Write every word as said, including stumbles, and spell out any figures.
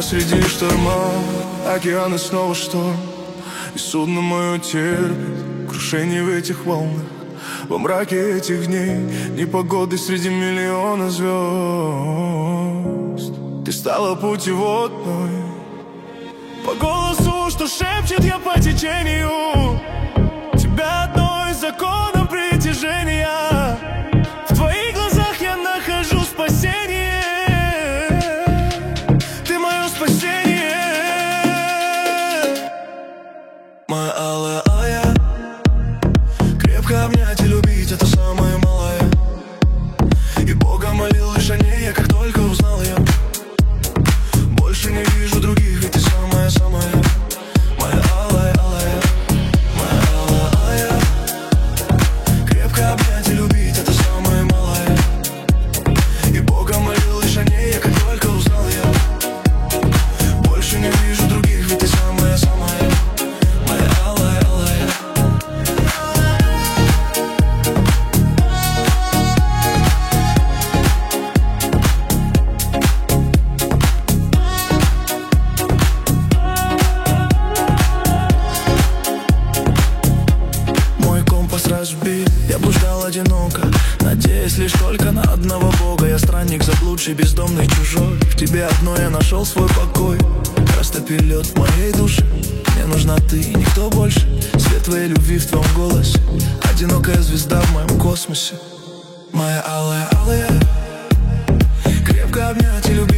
среди шторма, океаны снова шторм, и судно мое терпит крушение в этих волнах. Во мраке этих дней, непогоды среди миллиона звезд, ты стала путеводной. По голосу, что шепчет я по течению, тебя одно из законов притяжения. В твоих глазах я нахожу спасение. Ты мое спасение. Моя алая, алая, крепко обнять и любить — это самое малое. И Бога молил лишь о ней я, как только узнал ее. Больше не вижу других, ведь ты самая-самая. Моя алая, алая, моя алая, алая, крепко обнять и любить — это самое малое. И Бога молил лишь о ней я, как только узнал ее. Больше не вижу других, ведь ты самая-самая. Моя алая, алая. Разбит, я блуждал одиноко, надеясь лишь только на одного Бога. Я странник, заблудший, бездомный, чужой. В тебе одной я нашел свой покой. Растопи лед в моей душе. Мне нужна ты и никто больше. Свет твоей любви в твоем голосе. Одинокая звезда в моем космосе. Моя алая, алая, крепко обнять и любить.